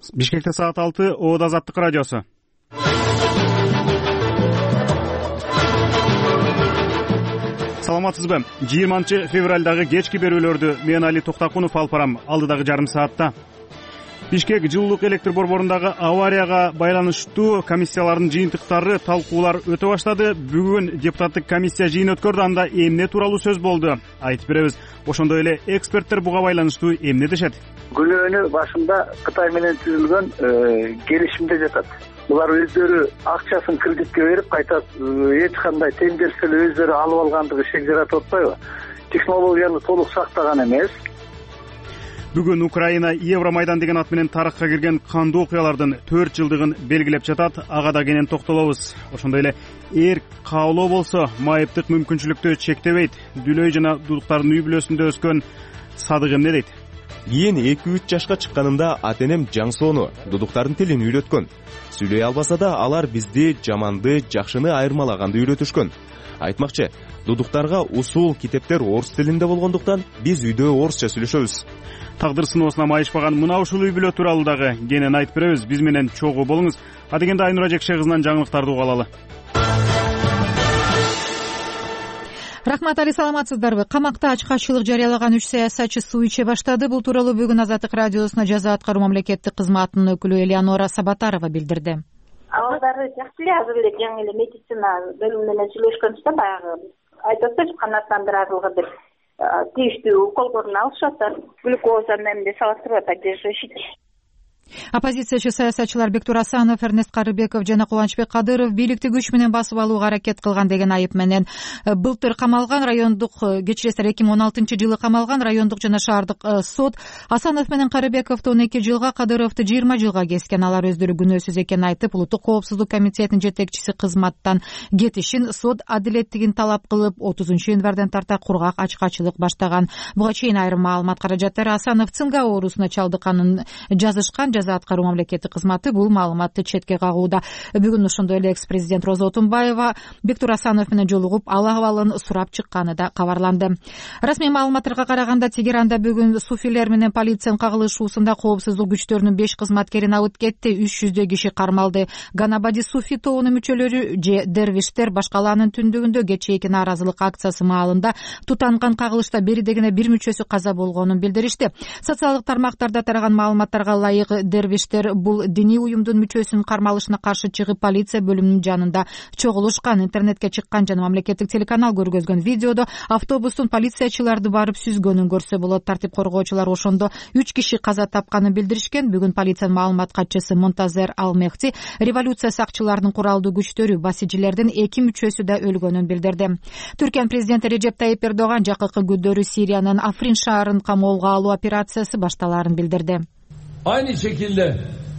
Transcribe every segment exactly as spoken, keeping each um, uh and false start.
Бишкекте саат алты, Оод Азаттык радиосу. Саламатсызбы? жыйырманчы февралдагы кечки берүүлөрдү мен Али Токтакунов алып барам алдыдагы жарым саатта. Бишкек жылуулук электр борборундагы аварияга байланыштуу комиссиялардын жыйынтыктары, талкуулар өтө баштады. Бүгүн депутаттык комиссия жыйын өткөрдү, анда эмне тууралуу сөз болду? Айтып беребиз. Ошондой эле эксперттер буга байланыштуу эмне дешет? Күнөөнү башында Кытай менен түзүлгөн келишимде жатат. Булар өздөрү акчасын кредитке берип, кайта эч кандай тендерсиз өздөрү алып алгандыгы шек жаратып атпайбы? Технологияны толук сактаган эмес. Бүгүн Украина Евромайдан деген ат менен тарыхка кирген кандуу окуялардын төрт жылдыгын белгилеп жатат. Ага да кенен токтолобуз. Ошондой эле эрк каалоо болсо майыптык мүмкүнчүлүктү чектебейт. Дүлөй жана дудуктардын үй бүлөсүндө өскөн Садык эмне дейт? Кийин эки үч жашка чыкканымда ата-энем жаңсоону, дудуктардын тилин үйрөткөн. Сүйлөй албаса да алар бизди жаманды, жакшыны айырмалаганды үйрөтүшкөн. Айтмакчы, дудуктарга усул китептер орус тилинде болгондуктан биз үйдө орусча сүйлөшөбүз. Тагдыр сыноосуна майышпаган мына ушул үй бүлө тууралуу дагы кенен айтып беребиз. Биз менен чогуу болуңуз. Адегенде Айнура Жекше кызынан жаңылыктарды уга алалы. Рахмат, Али, саламатсыздарбы? Камакта ачкачылык жарыялаган үч саясатчы суу иче баштады. Бул тууралуу бүгүн Азаттык радиосуна жаза аткаруу мамлекеттик кызматынын өкүлү Элеонора Сабатарова билдирди. Алардары жакшы эле азыр эле жаңы эле медицина бөлүмү менен сүйлөшкөнбүз да, баягы айтып атпайбы, канааттандырарлыгы деп тийиштүү уколдорун алышып атат. Глюкоза эмне салыштырып атат, решить. Оппозициячы саясатчылар Бектур Асанов, Эрнест Карыбеков жана Кубанычбек Кадыров бийликти күч менен басып алууга аракет кылган деген айып менен былтыр камалган райондук, кечиресиздер, эки миң он алтынчы жылы камалган райондук жана шаардык сот Асанов менен Карыбековду он эки жылга, Кадыровду жыйырма жылга кескен. Алар өздөрү күнөөсүз экенин айтып, Улуттук коопсуздук комитетинин жетекчиси кызматтан кетишин сот адилеттигин талап кылып, отузунчу январдан тарта кургак ачкачылык баштаган. Буга чейин айрым маалымат каражаттары Асанов цинга оорусуна чалдыкканын жазышкан. Жаза аткаруу мамлекеттик кызматы бул маалыматты четке кагууда. Бүгүн ошондой эле экс-президент Роза Отунбаева Бектур Асанов менен жолугуп, ал абалын сурап чыкканы да кабарланды. Расмий маалыматтарга караганда, Тегеранда бүгүн суфилер менен полициянын кагылышуусунда коопсуздук күчтөрүнүн беш кызматкерин алып кетти. үч жүздөй киши кармалды. Ганабади суфи тобунун мүчөлөрү же дервиштер Башкалаанын түндүгүндө кечээки нааразылык акциясы маалында тутанган кагылышта бери дегене бир мүчөсү каза болгонун билдиришти. Социалдык тармактарда тараган маалыматтарга ылайык, дервиштер бул диний уюмдун мүчөсүнүн кармалышына каршы чыгып, полиция бөлүмүнүн жанында чогулушкан. Интернетке чыккан жана мамлекеттик телеканал көргөзгөн видеодо автобустун полициячыларды барып сүзгөнүн көрсө болот. Тартип коргоочулар ошондо үч киши каза тапканын билдиришкен. Бүгүн полициянын маалымат катчысы Монтазер Алмехти революция сакчыларынын куралдуу күчтөрү басичилердин эки мүчөсү да өлгөнүн билдирди. Түркиянын президенти Режеп Тайип Эрдоган жакынкы күндөрү Сириянын Африн шаарын камоого алуу операциясы башталаарын билдирди. Aynı şekilde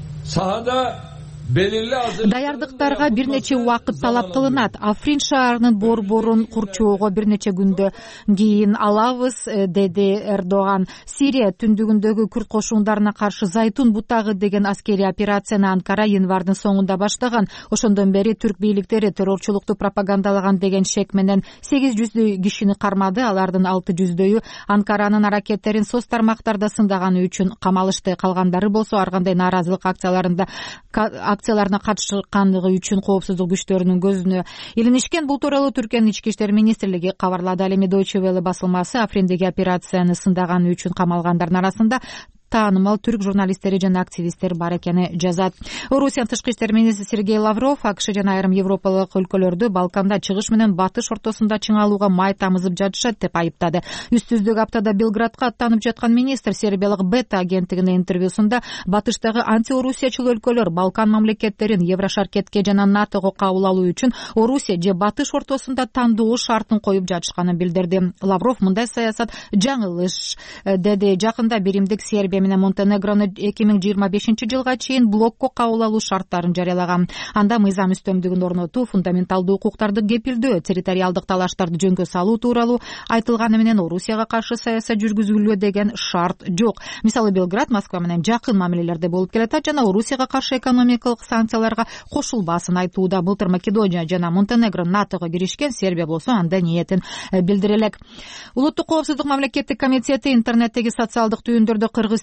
sahada belirli даярдыктарга бир нече убакыт талап кылынат. Африн шаарынын борборун курчоого бир нече күндө кийин алабыз, деди Эрдоган. Сирия түндүгүндөгү күрд кошундарына каршы Зайтун бутагы деген аскерий операцияны Анкара январдын соңунда баштаган. Ошондон бери түрк бийликтери террорчулукту пропагандалаган деген шек менен сегиз жүздөй кишини кармады. Алардын алты жүздөйү Анкаранын аракеттерин соц тармактарда сындаганы үчүн камалышты. Калгандары болсо ар кандай нааразылык акцияларында акцияларына катышкандыгы үчүн коопсуздук күчтөрүнүн көзүнө илинишкен. Бул тууралуу Түркиянын ички иштер министрлиги кабарлады. Ал эми Deutsche Welle басылмасы Африндеги операцияны сындаганы үчүн камалгандардын арасында таанымал түрк журналисттери жана активисттер бар экени жазат. Орусиянын тышкы иштер министри Сергей Лавров АКШ жана айрым европалык өлкөлөрдү Балканда чыгыш менен батыш ортосунда чыңалууга май тамызып жатышат деп айыптады. Үстүздүк аптада Белградка аттанып жаткан министр сербиялык Бета агенттигине интервьюсунда батыштагы антиорусиячыл өлкөлөр Балкан мамлекеттерин Еврошаркетке жана НАТОго кабыл алуу үчүн Орусия же батыш ортосунда тандоо шартын коюп жатышканын билдирди. Лавров мындай саясат жаңылыш деди. Жакында биримдик Сербия менен Монтенегрону эки миң жыйырма бешинчи жылга чейин блокко кабыл алуу шарттарын жарыялаган. Анда мыйзам үстөмдүгүн орнотуу, фундаменталдуу укуктарды кепилдөө, территориалдык талаштарды жөнгө салуу тууралуу айтылганы менен Орусияга каршы саясат жүргүзүлүү деген шарт жок. Мисалы Белград Москва менен жакын мамилелерде болуп келатат жана Орусияга каршы экономикалык санкцияларга кошулбасын айтууда. Былтыр Македония жана Монтенегро НАТОго киришкен, Сербия болсо анда ниетин билдире элек. Улуттук коопсуздук мамлекеттик комитети интернеттеги социалдык түйүндөрдө кыргыз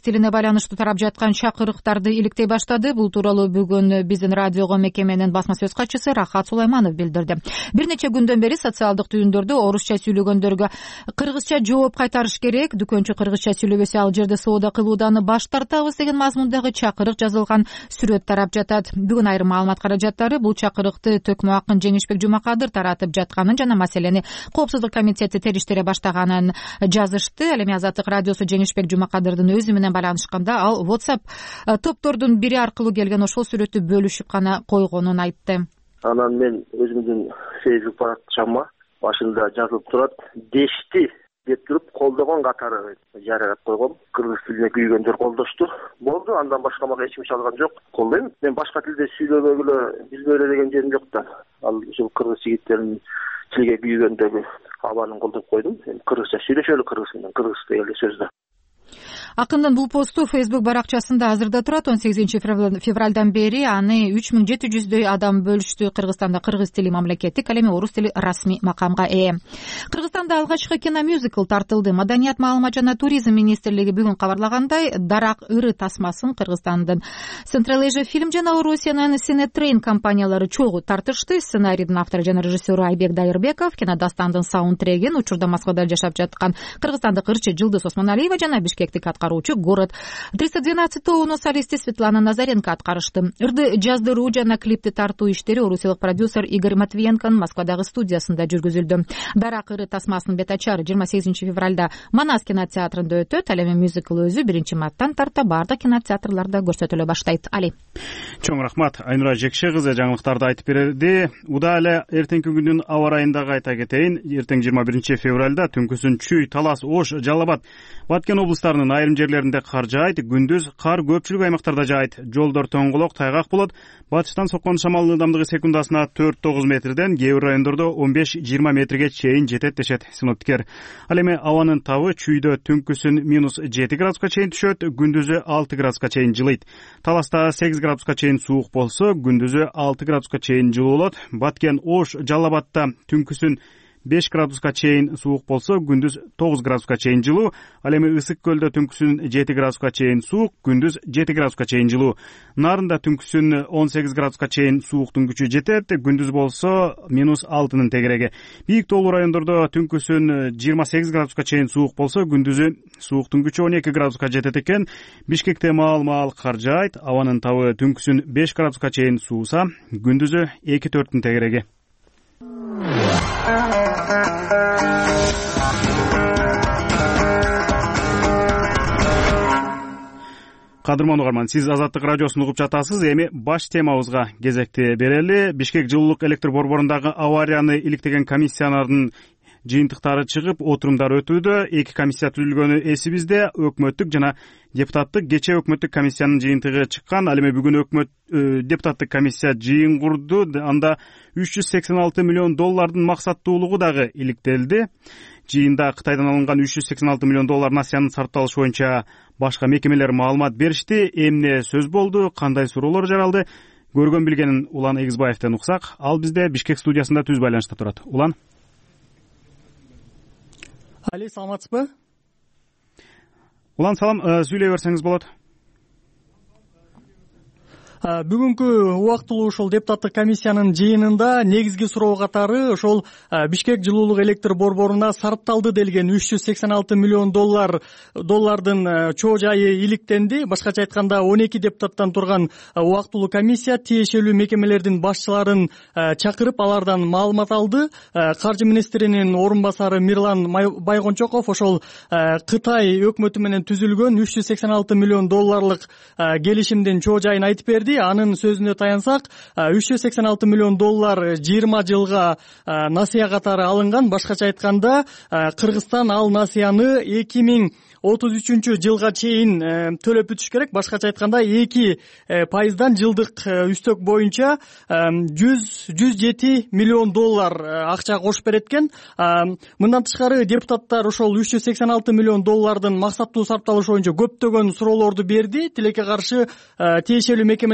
тилине байланыштуу тарап жаткан чакырыктарды иликтей баштады. Бул тууралуу бүгүн биздин радиого мекеменин басма сөз катчысы Рахат Сулайманов билдирди. Бир нече күндөн бери социалдык түйүндөрдө орусча сүйлөгөндөргө кыргызча жооп кайтарыш керек, дүкөнчү кыргызча сүйлөбөсө ал жерде соода кылуудан баш тартабыз деген мазмундагы чакырык жазылган сүрөт тарап жатат. Бүгүн айрым маалымат каражаттары бул чакырыкты төкмө акын Жеңишбек Жумакадыр таратып жатканын жана маселени Коопсуздук комитети териштире баштаганын жазышты. Ал эми Азаттык радиосу Жеңишбек Жумакадырдын өзү менен байланышканда ал WhatsApp топтордун бири аркылуу келген ошол сүрөттү бөлүшүп гана койгонун айтты. Анан мен өзүмдүн Facebook баракчама башында жазылып турат, дешти деп туруп колдогон катары жарыят койгом. Кыргыз тилине күйгөндөр колдошту. Болду, андан башка мага эч нерсе чалган жок. Колдойм. Мен башка тилде сүйлөбөгүлө, билбөйлө деген жерим жок да. Ал ушул кыргыз жигиттеринин тилге күйгөндөгү абанын колдоп койдум. Эми кыргызча сүйлөшөлү кыргыз менен, кыргыз деген сөз да. Акындын бул посту Facebook баракчасында азырда турат. он сегизинчи февралдан бери аны үч миң жети жүздөй адам бөлүштү. Кыргызстанда кыргыз тили мамлекеттик, ал эми орус тили расмий макамга ээ. Кыргызстанда алгачкы киномюзикл тартылды. Маданият, маалымат жана туризм министрлиги бүгүн кабарлагандай, Дарак ыры тасмасын Кыргызстандын Central Asia Film жана Орусиянын Cinetrain компаниялары чогуу тартышты. Сценарийдин автору жана режиссеру Айбек Дайырбеков, кинодастандын саундтрегин учурда Москвада жашап жаткан кыргызстандык ырчы Жылдыз Осмоналиева жана бишкектик аткаруучу город триста двенадцать тоону солисти Светлана Назаренко аткарышты. Ырды жаздыруу жана клипти тартуу иштери орусиялык продюсер Игорь Матвиенконун Москвадагы студиясында жүргүзүлдү. Дарак ыры тасмасынын бет ачары жыйырма сегизинчи февралда Манас кинотеатрында өтөт. Ал эми мюзикл өзү биринчи марттан тарта баардык кинотеатрларда көрсөтүлө баштайт. Али. Чоң рахмат. Айнура Жекше кызы жаңылыктарды айтып берди. Уда эле эртеңки күндүн аба ырайын дагы айта кетейин. Эртең жыйырма биринчи февралда түнкүсүн Чүй, Талас, Ош, Жалал Абад, Баткен облустарынын айрым жерлеринде кар жаайт, күндүз кар көпчүлүк аймактарда жаайт. Жолдор тоңголок, тайгак болот. Батыштан соккон шамалдын ылдамдыгы секундасына төрт тогуз метрден, кээ бир райондордо он беш жыйырма метрге чейин жетет дешет синоптиктер. Ал эми абанын табы Чүйдө түнкүсүн минус жети градуска чейин түшөт, күндүзү алты градуска чейин жылыйт. Таласта сегиз градуска чейин суук болсо, күндүзү алты градуска чейин жылуу болот. Баткен, Ош, Жалал Абадта түнкүсүн беш градуска чейин суук болсо, күндүз тогуз градуска чейин жылуу. Ал эми Ысык көлдө түнкүсүн жети градуска чейин суук, күндүз жети градуска чейин жылуу. Нарында түнкүсүн он сегиз градуска чейин сууктун күчү жетет, күндүз болсо минус алтынын тегереги. Бийик тоолуу райондордо түнкүсүн жыйырма сегиз градуска чейин суук болсо, күндүзү сууктун күчү он эки градуска жетет экен. Бишкекте маал-маал кар жаайт, абанын табы түнкүсүн беш градуска чейин сууса, күндүзү эки төрттүн тегереги. Кадырман угарман, сиз Азаттык радиосун угуп жатасыз. Эми баш темабызга кезекти берели. Бишкек жылуулук электр борборундагы аварияны иликтеген комиссиялардын жыйынтыктары чыгып, отурумдар өтүүдө. Эки комиссия түзүлгөнү эсибизде. Өкмөттүк жана депутаттык кечээ өкмөттүк комиссиянын жыйынтыгы чыккан. Ал эми бүгүн өкмөт депутаттык комиссия жыйын курду. Анда үч жүз сексен алты миллион доллардын максаттуулугу дагы иликтелди. Жыйында Кытайдан алынган үч жүз сексен алты миллион доллар насыянын сарпталышы боюнча башка мекемелер маалымат беришти. Эмне сөз болду, кандай суроолор жаралды? Көргөн билгенин Улан Эгизбаевден уксак, ал бизде Бишкек студиясында түз байланышта турат. Улан. Али, саламатсызбы? Улан, салам, сүйлөй берсеңиз болот. Бүгүнкү убактылуу ошол депутаттык комиссиянын жыйынында негизги суроо катары ошол Бишкек жылуулук электр борборуна сарпталды делген үч жүз сексен алты миллион доллар доллардын чоо жайы иликтенди. Башкача айтканда он эки депутаттан турган убактылуу комиссия тиешелүү мекемелердин башчыларын чакырып, алардан маалымат алды. Каржы министринин орун басары Мирлан Байгончоков ошол Кытай өкмөтү менен түзүлгөн үч жүз сексен алты миллион долларлык келишимдин чоо жайын айтып берди. Анын сөзүнө таянсак, үч жүз сексен алты миллион доллар жыйырма жылга насыя катары алынган. Башкача айтканда, Кыргызстан ал насыяны эки миң отуз үчүнчү жылга чейин төлөп бүтүш керек. Башкача айтканда эки пайыздан жылдык үстөк боюнча жүз жети миллион доллар акча кошуп берет экен. Мындан тышкары депутаттар ошол үч жүз сексен алты миллион доллардын максаттуу сарпталышы боюнча көптөгөн суроолорду берди. Тилекке каршы тиешелүү мекемелер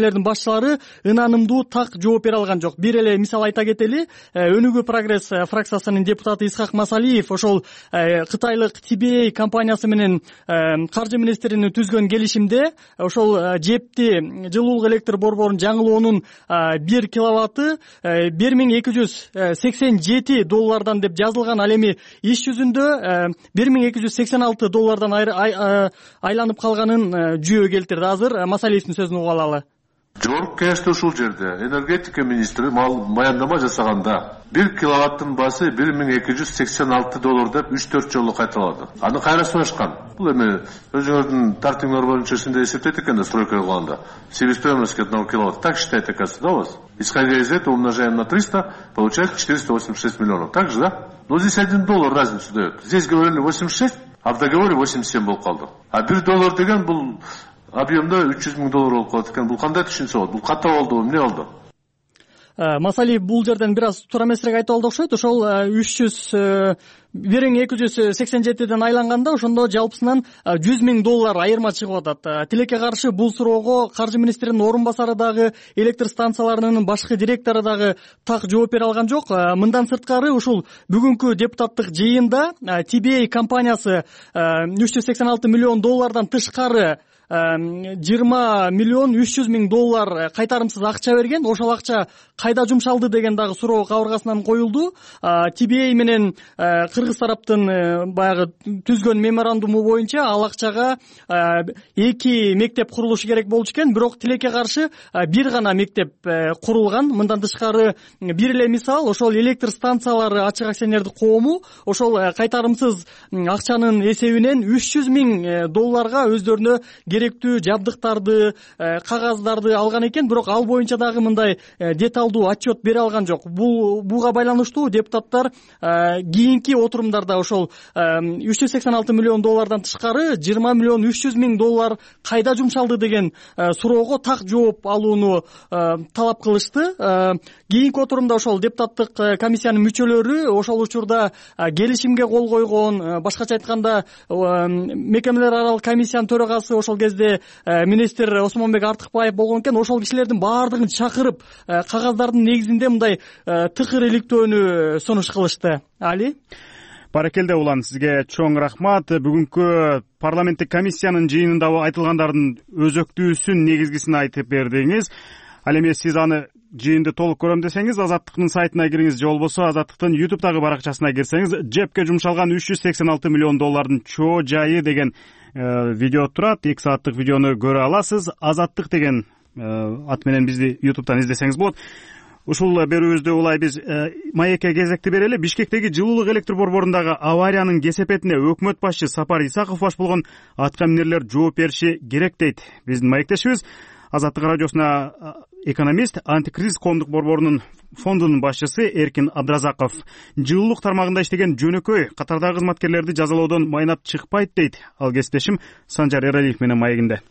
кеңселердин башчылары ынанымдуу так жооп бере алган жок. Бир эле мисал айта кетели, Өнүгүү прогресс фракциясынын депутаты Исхак Масалиев ошол кытайлык ти би эй компаниясы менен каржы министринин түзгөн келишимде ошол жепти жылуулук электр борборун жаңылоонун бир киловатты бир миң эки жүз сексен жети доллардан деп жазылган. Ал эми иш жүзүндө бир миң эки жүз сексен алты доллардан айланып калганын жүйө келтирди. Азыр Масалиевдин сөзүн угуп алалы. Жогорку кеңеште ушул жерде энергетика министри баяндама жасаганда бир киловаттын баасы бир миң эки жүз сексен алты доллар деп үч төрт жолу кайталады. Аны кайра сунашкан? Бул эми өзүңөрдүн тартиңер боюнча ушундай эсептейт экен да, стройка кылганда. Себестоимость одного киловатта так считает, оказывается, да, у вас? Исходя из этого умножаем на триста, получается четыреста восемьдесят шесть миллионов. Так же, да? Но здесь один доллар разницу дает. Здесь говорили восемьдесят шесть, а в договоре восемьдесят семь болуп калды. А бир доллар деген бул объемда үч жүз миң доллар болуп калат экен. Бул кандай түшүнсө болот? Бул ката болдубу, эмне болду? Масалиев бул жерден бир аз туура эмесирээк айтып алды окшойт. Ошол үч жүз бир миң эки жүз сексен жетиден айланганда ошондо жалпысынан жүз миң доллар айырма чыгып атат. Тилекке каршы бул суроого каржы министринин орун басары дагы, электр станцияларынын башкы директору дагы так жооп бере алган жок. Мындан сырткары ушул бүгүнкү депутаттык жыйында ти би эй компаниясы үч жүз сексен алты миллион доллардан тышкары жыйырма миллион үч жүз миң доллар кайтарымсыз акча берген. Ошол акча кайда жумшалды деген дагы суроо кабыргасынан коюлду. ти би эй менен кыргыз тараптын баягы түзгөн меморандуму боюнча ал акчага эки мектеп курулушу керек болчу экен, бирок тилекке каршы бир гана мектеп курулган. Мындан тышкары бир эле мисал, ошол электр станциялары ачык акционердик коому ошол кайтарымсыз акчанын эсебинен үч жүз миң долларга өздөрүнө керектүү жабдыктарды, кагаздарды алган экен, бирок ал боюнча дагы мындай деталдуу отчет бере алган жок. Бул буга байланыштуу депутаттар кийинки отурумдарда ошол үч жүз сексен алты миллион доллардан тышкары жыйырма миллион үч жүз миң доллар кайда жумшалды деген суроого так жооп алууну талап кылышты. Кийинки отурумда ошол депутаттык комиссиянын мүчөлөрү ошол учурда келишимге кол койгон, башкача айтканда мекемелер аралык комиссиянын төрагасы ошол кезде министр Осмонбек Артыкбаев болгон экен. Ошол кишилердин баардыгын чакырып кагаздардын негизинде мындай тыкыр иликтөөнү сунуш кылышты. Али? Баракелде улан, сизге чоң рахмат. Бүгүнкү парламенттик комиссиянын жыйынында айтылгандардын өзөктүүсүн, негизгисин айтып бердиңиз. Ал эми сиз аны жыйынды толук көрөм десеңиз, Азаттыктын сайтына кириңиз, же болбосо Азаттыктын ютубтагы баракчасына кирсеңиз, жепке жумшалган үч жүз сексен алты миллион доллардын чоо жайы деген видео турат. эки сааттык видеону көрө аласыз. Азаттык деген ат менен бизди ютубтан издесеңиз болот. Ушул берүүбүздө улай биз маекке кезекти берели. Бишкектеги жылуулук электр борборундагы авариянын кесепетине өкмөт башчы Сапар Исаков баш болгон аткаминерлер жооп бериши керек дейт биздин маектешибиз. Азаттык радиосуна экономист, антикризис коомдук борборунун фондунун башчысы Эркин Абдразаков жылуулук тармагында иштеген жөнөкөй катардагы кызматкерлерди жазалоодон майнап чыкпайт дейт. Ал кесиптешим Санжар Эралиев менен маегинде.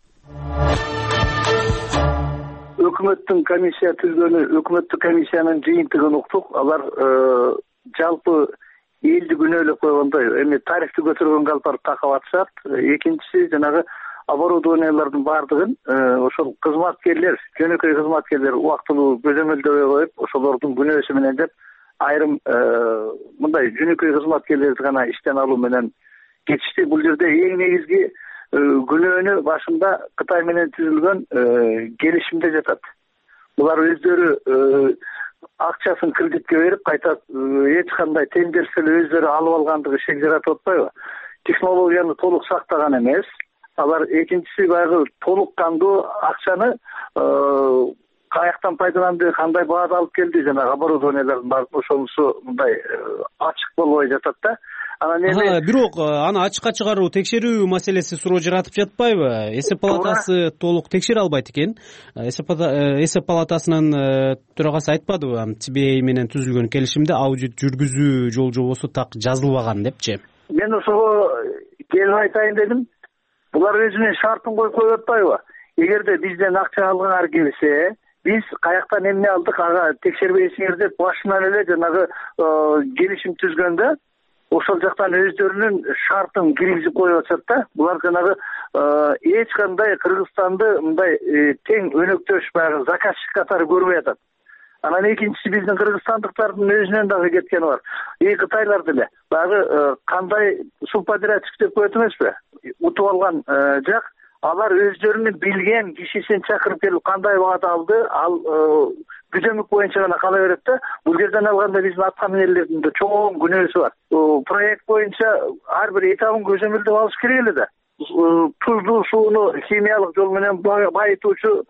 Өкмөттүн комиссия түзгөнү, өкмөттүк комиссиянын жыйынтыгын уктук. Алар жалпы элди күнөөлөп койгондой, эми тарифти көтөргөнгө алып барып такап атышат. Экинчиси жанагы оборудованиялардын баардыгын ошол кызматкерлер, жөнөкөй кызматкерлер убактылуу көзөмөлдөбөй коюп, ошолордун күнөөсү менен деп айрым мындай жөнөкөй кызматкерлерди гана иштен алуу менен кетишти. Бул жерде эң негизги күнөөнү башында Кытай менен түзүлгөн келишимде жатат. Булар өздөрү акчасын кредитке берип, кайта эч кандай тендерсиз өздөрү алып алгандыгы шек жаратып атпайбы? Технологияны толук сактаган эмес. Алар экинчиси баягы толук кандуу акчаны каяктан пайдаланды, кандай баада алып келди, жана оборудованиялардын баары ошонусу мындай ачык болбой жатат да. Анан эми бирок аны ачыкка чыгаруу, текшерүү маселеси суроо жаратып жатпайбы? Эсеп палатасы толук текшере албайт экен. Эсеп палатасынын төрагасы айтпадыбы, ти би эй менен түзүлгөн келишимде аудит жүргүзүү жол жобосу так жазылбаган депчи? Мен ошого келип айтайын дедим. Булар өзүнүн шартын коюп коюп атпайбы? Эгерде бизден акча алгыңар келсе, биз каяктан эмне алдык, ага текшербейсиңер деп башынан эле жанагы келишим түзгөндө ошол жактан өздөрүнүн шартын киргизип коюп атышат да. Булар жанагы эч кандай Кыргызстанды мындай тең өнөктөш баягы заказчик катары көрбөй атат. Анан экинчиси биздин кыргызстандыктардын өзүнөн дагы кеткени бар. И Кытайлар деле баягы кандай субподрядчик деп коет эмеспи? Утуп алган жак, алар өздөрүнүн билген кишисин чакырып келип кандай баада алды, ал күзөмүк боюнча гана кала берет да. Бул жерден алганда биздин ат каминелердин да чоң күнөөсү бар. Проект боюнча ар бир этабын көзөмөлдөп алыш керек эле да. Тузду сууну химиялык жол менен байытуучу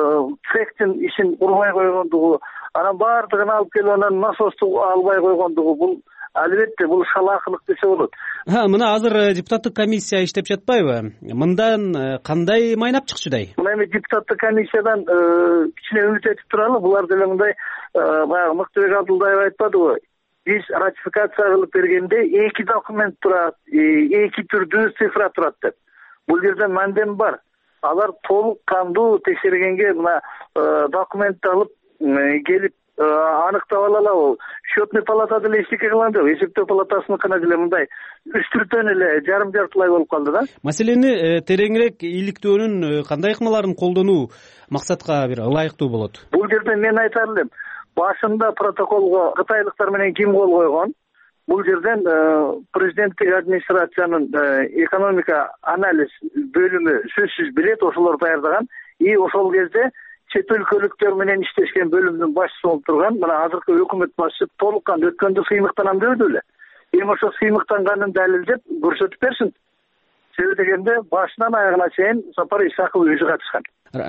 цехтин ишин курбай койгондугу, анан баардыгын алып келип анан насосту албай койгондугу, бул албетте бул шалаакылык десе болот. Мына азыр депутаттык комиссия иштеп жатпайбы? Мындан кандай майнап чыкчудай? Мына эми депутаттык комиссиядан кичине үмүт этип туралы. Булар деле мындай баягы Мыктыбек Абдулдаев айтпадыбы? Биз ратификация кылып бергенде эки документ турат, эки түрдүү цифра турат деп. Бул жерде мандем бар. Алар толук кандуу текшергенге мына документти алып келип аныктап алалабы? Счетный палата деле эчтеке кылган жок. Эсептөө палатасыныкына деле мындай үстүртөн эле жарым жартылай болуп калды да. Маселени тереңирээк иликтөөнүн кандай ыкмаларын колдонуу максатка бир ылайыктуу болот? Бул жерде мен айтар элем, башында протоколго кытайлыктар менен ким кол койгон? Бул жерден президенттик администрациянын экономика анализ бөлүмү сөзсүз билет, ошолор даярдаган. И ошол кезде чет өлкөлүктөр менен иштешкен бөлүмдүн башчысы болуп турган мына азыркы өкмөт башчысы толук кандуу өткөндө сыймыктанам дебеди беле? Эми ошо сыймыктанганын далилдеп көрсөтүп берсин. Себеби дегенде башынан аягына чейин Сапар Исаков өзү катышкан.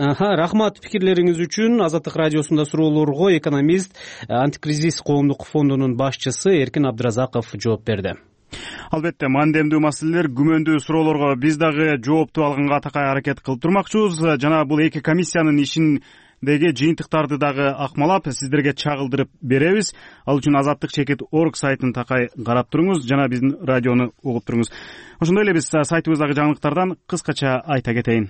Рахмат пикирлериңиз үчүн. Азаттык радиосунда суроолорго экономист, антикризис коомдук фондунун башчысы Эркин Абдыразаков жооп берди. Албетте, мандемдүү маселелер, күмөндүү суроолорго биз дагы жоопту алганга такай аракет кылып турмакчыбыз. Жана бул эки комиссиянын ишиндеги жыйынтыктарды дагы акмалап сиздерге чагылдырып беребиз. Ал үчүн азаттык чекит орг сайтын такай карап туруңуз, жана биздин радиону угуп туруңуз. Ошондой эле биз сайтыбыздагы жаңылыктардан кыскача айта кетейин.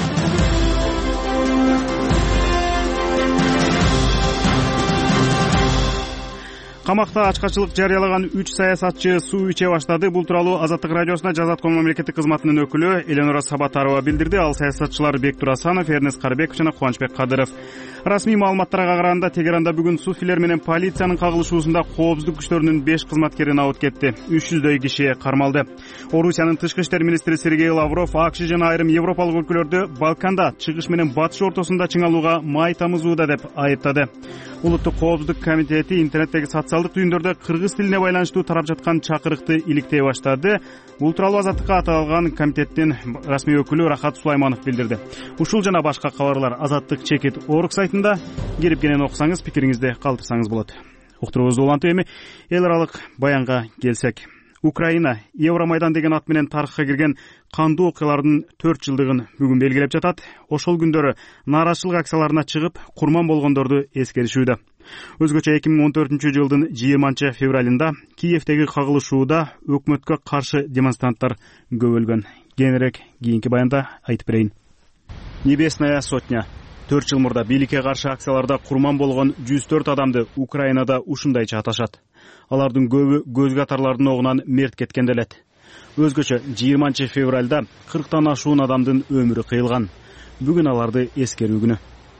Камакта ачкачылык жарыялаган үч саясатчы суу иче баштады. Бул тууралуу Азаттык радиосуна Жазатком мамлекеттик кызматынын өкүлү Эленора Сабатарова билдирди. Ал саясатчылар Бектур Асанов, Эрнест Карыбеков жана Кубанычбек Кадыров. Расмий маалыматтарга караганда Тегеранда бүгүн суфилер менен полициянын кагылышуусунда коопсуздук күчтөрүнүн беш кызматкери абыт кетти. үч жүздөй киши кармалды. Орусиянын тышкы иштер министри Сергей Лавров АКШ жана айрым европалык өлкөлөрдү Балканда чыгыш менен батыш ортосунда чыңалууга май тамызууда деп айыптады. Улуттук коопсуздук комитети интернеттеги социалдык түйүндөрдө кыргыз тилине байланыштуу тарап жаткан чакырыкты иликтей баштады. Бул тууралуу Азаттыкка аталган комитеттин расмий өкүлү Рахат Сулайманов билдирди. Ушул жана башка кабарлар Азаттык чекит орг сайтында кирип кенен окусаңыз, пикириңизди калтырсаңыз болот. Уктуруубузду улантып эми эл аралык баянга келсек. Украина Евромайдан деген ат менен тарыхка кирген кандуу окуялардын төрт жылдыгын бүгүн белгилеп жатат. Ошол күндөрү нааразычылык акцияларына чыгып, курман болгондорду эскеришүүдө. Өзгөчө эки миң он төртүнчү жылдын жыйырманчы февралында Киевдеги кагылышууда өкмөткө каршы демонстранттар көбөлгөн. Кененирээк кийинки баянда айтып берейин. Небесная сотня. төрт жыл мурда бийликке каршы акцияларда курман болгон жүз төрт адамды Украинада ушундайча аташат. Алардын көбү көз катарлардын огунан мерт кеткен делет. Өзгөчө жыйырманчы февралда кырктан ашуун адамдын өмүрү кыйылган. Бүгүн аларды эскерүү күнү.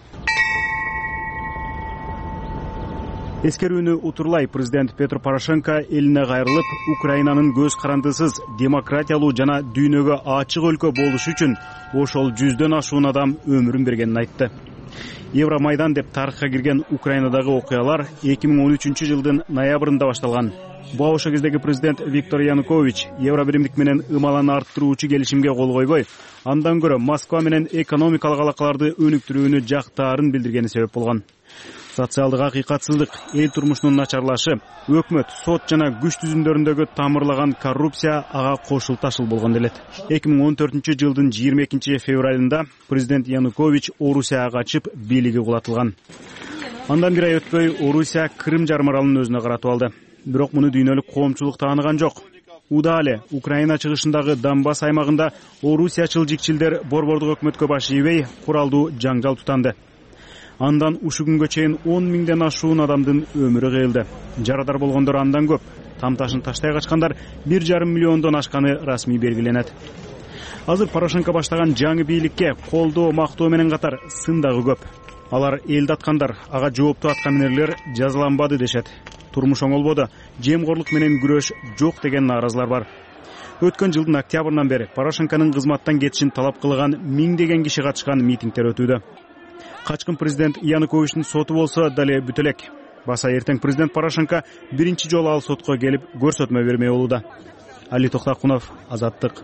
Эскерүүнү утурлай президент Петр Порошенко элине кайрылып, Украинанын көз карандысыз, демократиялуу жана дүйнөгө ачык өлкө болушу үчүн ошол жүздөн ашуун адам өмүрүн бергенин айтты. Евромайдан деп тарыхка кирген Украинадагы окуялар эки миң он үчүнчү жылдын ноябрында башталган. Бул ошол кездеги президент Виктор Янукович Евробиримдик менен ымаланы арттыруучу келишимге кол койбой, андан көрө Москва менен экономикалык алакаларды өнүктүрүүнү жактаарын билдиргени себеп болгон. Социалдык акыйкатсыздык, эл турмушунун начарлашы, өкмөт, сот жана күч түзүмдөрүндөгү тамырлаган коррупция ага кошул ташыл болгон делет. эки миң он төртүнчү жылдын жыйырма экинчи февралында президент Янукович Орусияга качып, бийлиги кулатылган. Андан бир ай өтпөй Орусия Крым жармаралын өзүнө каратып алды. Бирок муну дүйнөлүк коомчулук тааныган жок. Удале Украина чыгышындагы Донбасс аймагында орусиячыл жикчилдер борбордук өкмөткө баш ийбей, куралдуу жаңжал тутанды. Андан ушу күнгө чейин он миңден ашуун адамдын өмүрү кыйылды. Жарадар болгондор андан көп. тамташын таштай качкандар бир жарым миллиондон ашканы расмий белгиленет. Азыр Порошенко баштаган жаңы бийликке колдоо, мактоо менен катар сын дагы көп. Алар элди аткандар, ага жооптуу аткаминерлер жазаланбады дешет. Турмуш оңолбоду, жемкорлук менен күрөш жок деген нааразылар бар. Өткөн жылдын октябрынан бери Порошенконун кызматтан кетишин талап кылган миңдеген киши катышкан митингдер өтүүдө. Качкын президент Януковичтин соту болсо дале бүтө элек. Баса эртең президент Порошенко биринчи жолу ал сотко келип көрсөтмө бермей болууда. Али Токтакунов, Азаттык.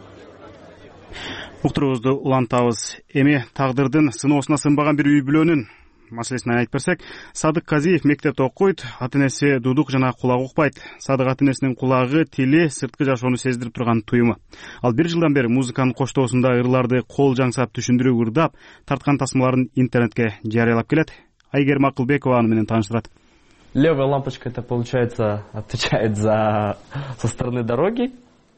Уктуруубузду улантабыз. Эми тагдырдын сыноосуна сынбаган бир үй бүлөнүн маселесин айтып берсек, Садык Казиев мектепте окуйт, ата-энеси дудук жана кулак укпайт. Садык ата-энесинин кулагы, тили, сырткы жашоону сездирип турган туюму. Ал бир жылдан бери музыканын коштоосунда ырларды кол жаңсап түшүндүрүп ырдап, тарткан тасмаларын интернетке жарыялап келет. Айгерим Акылбекова аны менен тааныштырат. Левая лампочка это получается отвечает за со стороны дороги.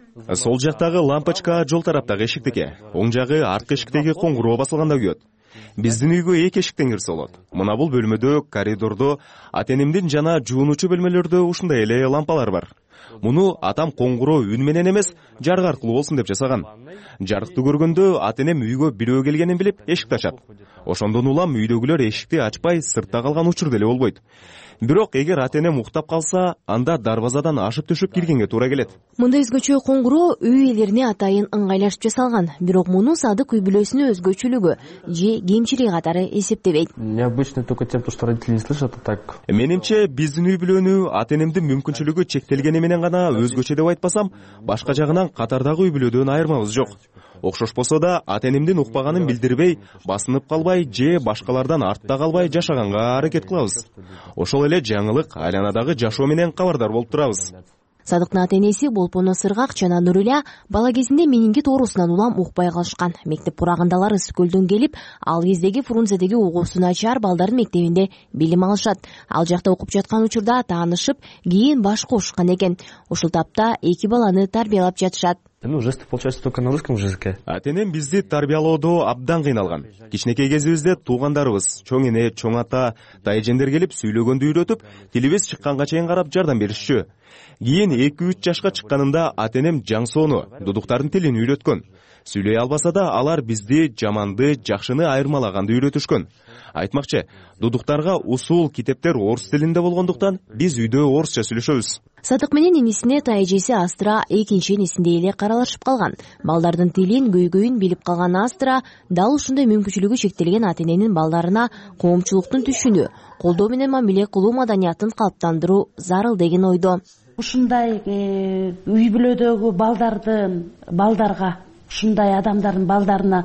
Сол жактагы лампочка жол тараптагы эшиктеги, оң жагы арткы эшиктеги коңгуроо басылганда күйөт. Биздин үйгө эки эшиктен кирсе болот. Мына бул бөлмөдө, коридордо, ата-энемдин жана жуунуучу бөлмөлөрдө ушундай эле лампалар бар. Муну атам коңгуроо үн менен эмес, жарык аркылуу болсун деп жасаган. Жарыкты көргөндө ата-энем үйгө бирөө келгенин билип эшикти ачат. Ошондон улам үйдөгүлөр эшикти ачпай сыртта калган учур деле болбойт. Бирок эгер ата-энем уктап калса, анда дарбазадан ашып түшүп киргенге туура келет. Мындай өзгөчө коңгуроо үй ээлерине атайын ыңгайлашып жасалган. Бирок муну Садык үй бүлөсүнүн өзгөчөлүгү же кемчилиги катары эсептебейт. Необычно только тем, что родители не слышат, а так. Менимче биздин үй бүлөнү ата-энемдин мүмкүнчүлүгү чектелгени менен гана өзгөчө деп айтпасам, башка жагынан катардагы үй бүлөдөн айырмабыз жок. Окшошпосо да ата-энемдин укпаганын билдирбей, басынып калбай же башкалардан артта калбай жашаганга аракет кылабыз. Ошол эле жаңылык айланадагы жашоо менен кабардар болуп турабыз. Садыктын ата-энеси Болпоно Сыргак жана Нуриля бала кезинде менингит оорусунан улам укпай калышкан. Мектеп курагындалар Ысык көлдөн келип, ал кездеги Фрунзедеги угуусу начар балдардын мектебинде билим алышат. Ал жакта окуп жаткан учурда таанышып, кийин баш кошушкан экен. Ушул тапта эки баланы тарбиялап жатышат. Ну, жесты получается только на русском языке. Ата-энем бизди тарбиялоодо абдан кыйналган. Кичинекей кезибизде туугандарыбыз, чоң эне, чоң ата, дайжендер келип сүйлөгөндү үйрөтүп, тилибиз чыкканга чейин карап жардам беришчү. Кийин эки үч жашка чыкканында ата-энем жаңсоону, дудуктардын тилин үйрөткөн. Сүйлөй албаса да алар бизди жаманды, жакшыны айырмалаганды үйрөтүшкөн. Айтмакчы, дудуктарга усул китептер орус тилинде болгондуктан биз үйдө орусча сүйлөшөбүз. Садык менен инисине тайжеси Астра экинчи инисиндей эле каралашып калган. Балдардын тилин, көйгөйүн билип калган Астра дал ушундай мүмкүнчүлүгү чектелген ата-эненин балдарына коомчулуктун түшүнүү, колдоо менен мамиле кылуу маданиятын калыптандыруу зарыл деген ойдо. Ушундай үй бүлөдөгү балдардын балдарга, ушундай адамдардын балдарына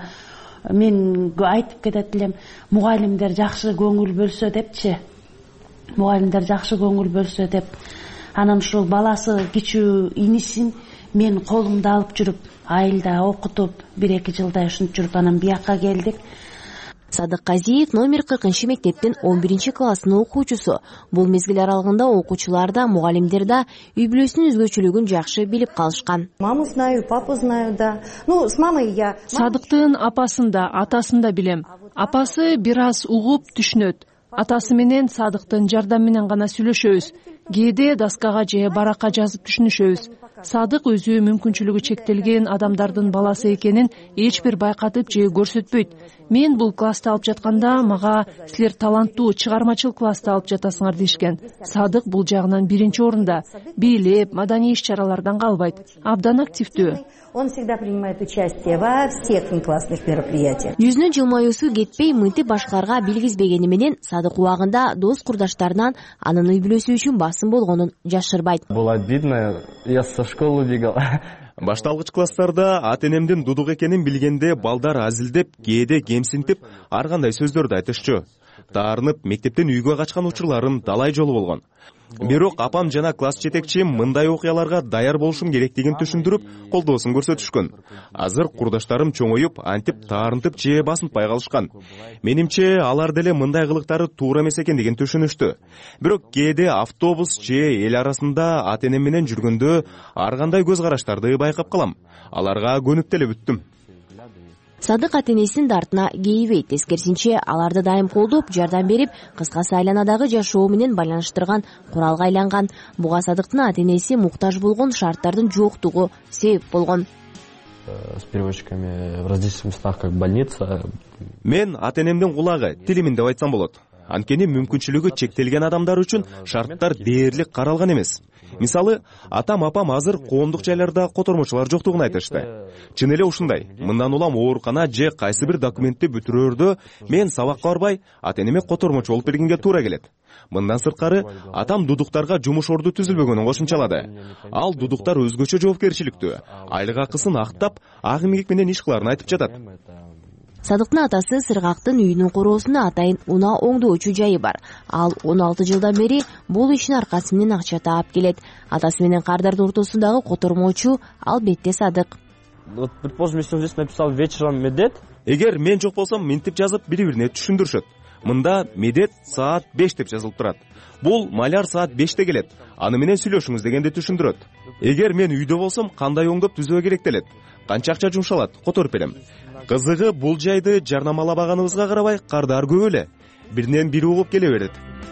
мен айтып кетет элем, мугалимдер жакшы көңүл бөлсө депчи. Мугалимдер жакшы көңүл бөлсө деп. Анан ушул баласы кичүү инисин мен колумда алып жүрүп, айылда окутуп, бир эки жылдай ушинтип жүрүп анан биякка келдик. Садык Казиев номер кыркынчы мектептин он биринчи классынын окуучусу. Бул мезгил аралыгында окуучулар да, мугалимдер да үй бүлөсүнүн өзгөчөлүгүн жакшы билип калышкан. Маму знаю, папу знаю, да. Ну, с мамой я. Садыктын апасын да, атасын да билем. Апасы бир аз угуп түшүнөт. Атасы менен Садыктын жардам менен гана сүйлөшөбүз. Кээде доскага же баракка жазып түшүнүшөбүз. Садык өзү мүмкүнчүлүгү чектелген адамдардын баласы экенин эч бир байкатып же көрсөтпөйт. Мен бул класста алып жатканда мага силер таланттуу, чыгармачыл класста алып жатасыңар дешкен. Садык бул жагынан биринчи орунда. Бийлеп, маданий иш-чаралардан калбайт. Абдан активдүү. Он всегда принимает участие во всех классных мероприятиях. Жүзүнүн жылмаюусу кетпей, мынтип башкаларга билгизбегени менен Садык убагында дос курдаштарынан анын үй бүлөсү үчүн басым болгонун жашырбайт. Было обидно, я со школы убегал. Башталгыч класстарда ата-энемдин дудук экенин билгенде балдар азилдеп, кээде кемсинтип, ар кандай сөздөрдү айтышчу. Таарынып, мектептен үйгө качкан учурларым далай жолу болгон. Бирок апам жана класс жетекчим мындай окуяларга даяр болушум керектигин түшүндүрүп, колдоосун көрсөтүшкөн. Азыр курдаштарым чоңоюп, антип таарынтып же басынтпай калышкан. Менимче, алар деле мындай кылыктары туура эмес экендигин түшүнүштү. Бирок кээде автобус же эл арасында ата-энем менен жүргөндө ар кандай көз караштарды байкап калам. Аларга көнүп деле бүттүм. Садык ата энесинин дартына кейибейт, тескерисинче аларды дайым колдоп, жардам берип, кыскасы айланадагы жашоо менен байланыштырган куралга айланган. Буга Садыктын ата энеси муктаж болгон шарттардын жоктугу себеп болгон. С переводчиками в различных местах, как больница. Мен ата энемдин кулагы, тилимин деп айтсам болот. Анткени мүмкүнчүлүгү чектелген адамдар үчүн шарттар дээрлик каралган эмес. Мисалы, атам апам азыр коомдук жайларда котормочулар жоктугун айтышты. Чын эле ушундай. Мындан улам оорукана же кайсы бир документти бүтүрөөрдө мен сабакка барбай, ата энеме котормочу болуп бергенге туура келет. Мындан сырткары, атам дудуктарга жумуш орду түзүлбөгөнүн кошумчалады. Ал дудуктар өзгөчө жоопкерчиликтүү, айлык акысын актап, ак эмгек менен иш кыларын айтып жатат. Садыктын атасы Сыргактын үйүнүн короосуна атайын унаа оңдоочу жайы бар. Ал он алты жылдан бери бул ишин аркасы менен акча таап келет. Атасы менен кардардын ортосундагы котормочу албетте Садык. Вот, предположим, если он здесь написал вечером медет. Эгер мен жок болсом, минтип жазып бири-бирине түшүндүрүшөт. Мында медет саат беш деп жазылып турат. Бул маляр саат беште келет. Аны менен сүйлөшүңүз дегенди түшүндүрөт. Эгер мен үйдө болсом, кандай оңдоп түзөө керектелет? Канча акча жумшалат? Которуп берем. Кызыгы бул жайды жарнамалабаганыбызга карабай, кардар көп эле. Биринен бири угуп келе берет.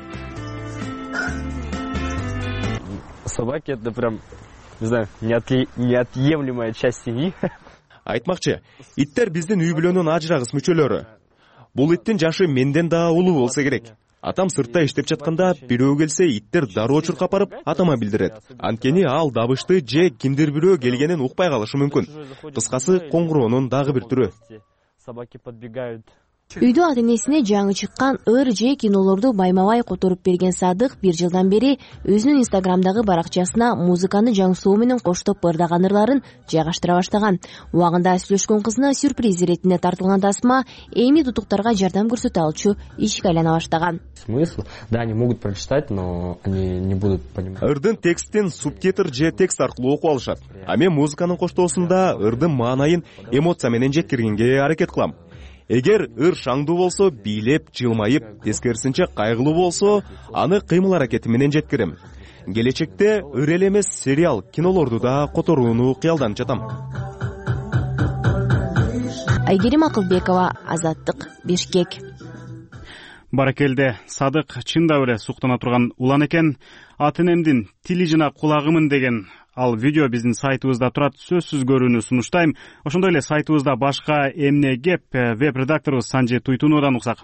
Собаки — это прям, не знаю, неотъемлемая часть семьи. Айтмакчы, иттер биздин үй бүлөнүн ажырагыс мүчөлөрү. Бул иттин жашы менден да улуу болсо керек. Атам сыртта иштеп жатканда бирөө келсе, иттер дароо чуркап барып атама билдирет. Анткени ал дабышты же кимдир бирөө келгенин укпай калышы мүмкүн. Кыскасы, коңгуроонун дагы бир түрү. Собаки подбегают. Үйдө ата энесине жаңы чыккан ыр же кинолорду байма-бай которуп берген Садык бир жылдан бери өзүнүн Инстаграмдагы баракчасына музыканы жаңсоо менен коштоп ырдаган ырларын жайгаштыра баштаган. Убагында сүйлөшкөн кызына сюрприз иретине тартылган тасма эми дутуктарга жардам көрсөтө алчу ишке айлана баштаган. Смысл? Да, они могут прочитать, но они не будут понимать. Ырдын текстин субтитр же текст аркылуу окуп алышат. А мен музыканын коштоосунда ырдын маанайын эмоция менен жеткиргенге аракет кылам. Эгер ыр шаңдуу болсо, бийлеп, жылмайып, тескерисинче кайгылуу болсо, аны кыймыл аракети менен жеткирем. Келечекте ыр эле эмес сериал, кинолорду да которууну кыялданып жатам. Айгерим Акылбекова, Азаттык, Бишкек. Баракелде, Садык чында эле суктана турган улан экен. Ата энемдин тили жана кулагымын деген ал видео биздин сайтыбызда турат, сөзсүз көрүүнү сунуштайм. Ошондой эле сайтыбызда башка эмне кеп, веб-редакторубуз Санжи Туйтунуудан уксак.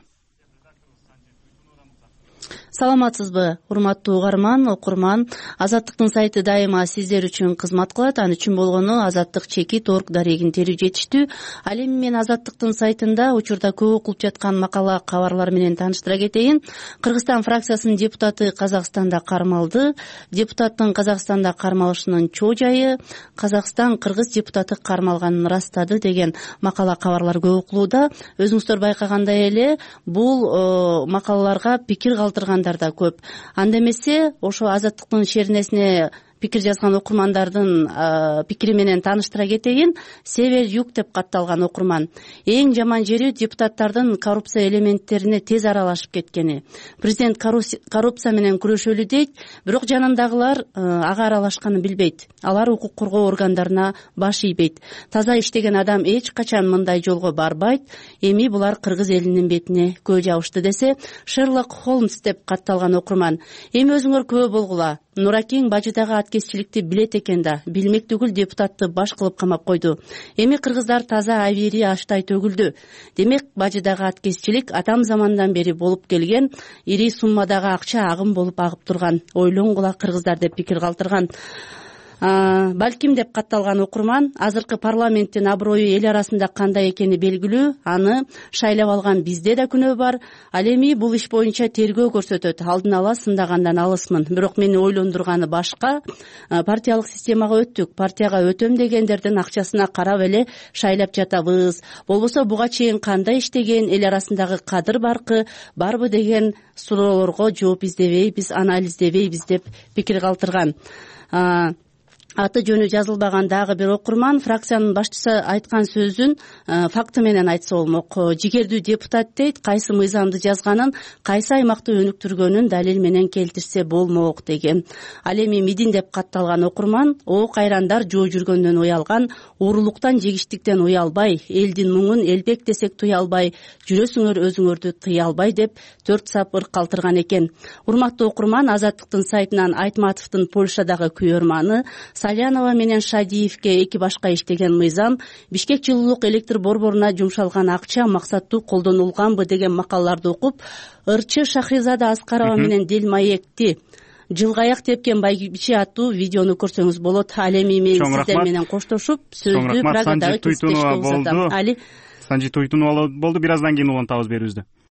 Саламатсызбы, урматтуу угарман, окурман. Азаттыктын сайты дайыма сиздер үчүн кызмат кылат. Аны үчүн болгону азаттык чекит орг дарегин терип жетиштүү. Ал эми мен Азаттыктын сайтында учурда көп окулуп жаткан макала, кабарлар менен тааныштыра кетейин. Кыргызстан фракциясынын депутаты Казакстанда кармалды. Депутаттын Казакстанда кармалышынын чоо жайы, Казакстан кыргыз депутаты кармалганын ырастады деген макала, кабарлар көп окулууда. Өзүңүздөр байкагандай эле бул макалаларга пикир калтыргандар да көп. Анда эмесе ошо Азаттыктын шеринесине пикир жазган окурмандардын пикири менен тааныштыра кетейин. Север юг деп катталган окурман. Эң жаман жери депутаттардын коррупция элементтерине тез аралашып кеткени. Президент коррупция менен күрөшөлү дейт, бирок жанындагылар ага аралашканын билбейт. Алар укук коргоо органдарына баш ийбейт. Таза иштеген адам эч качан мындай жолго барбайт. Эми булар кыргыз элинин бетине көө жабышты десе, Шерлок Холмс деп катталган окурман. Эми өзүңөр күбө болгула. Нуракең бажыдагы аткезчиликти билет экен да, билмек түгүл депутатты баш кылып камап койду. Эми кыргыздар таза авири аштай төгүлдү. Демек, бажыдагы аткезчилик атам замандан бери болуп келген, ири суммадагы акча агым болуп агып турган. Ойлонгула кыргыздар деп пикир калтырган. Балким деп катталган окурман, азыркы парламенттин аброю эл арасында кандай экени белгилүү, аны шайлап алган бизде да күнөө бар. Ал эми бул иш боюнча тергөө көрсөтөт. Алдын ала сындагандан алысмын. Бирок мени ойлондурганы башка. Партиялык системага өттүк. Партияга өтөм дегендердин акчасына карап эле шайлап жатабыз. Болбосо буга чейин кандай иштеген, эл арасындагы кадыр баркы барбы деген суроолорго жооп издебейбиз, анализдебейбиз деп пикир калтырган. аты жөнү жазылбаган дагы бир окурман фракциянын башчысы айткан сөзүн факты менен айтса болмок. Жигердүү депутат дейт, кайсы мыйзамды жазганын, кайсы аймакты өнүктүргөнүн далил менен келтирсе болмок деген. Ал эми мидин деп катталган окурман о кайрандар жөө жүргөндөн уялган, уурулуктан жегиштиктен уялбай, элдин муңун элбек десек туя албай, жүрөсүңөр өзүңөрдү тыя албай деп төрт сап ырк калтырган экен. Урматтуу окурман, Азаттыктын сайтынан Айтматовдун Польшадагы күйөрманы, Салянова менен Шадиевке эки башка иштеген мыйзам, Бишкек жылуулук электр борборуна жумшалган акча максаттуу колдонулганбы деген макалаларды окуп, ырчы Шахризада Аскарова менен Делмаекти жылгаяк тепкен байгичи аттуу видеону көрсөңүз болот. Ал эми мен сиздер менен коштошуп, сөздү Праgadагы кесиптешке узатам. Санжи Туйтунова болду. Бир аздан кийин улантабыз берүүбүздү.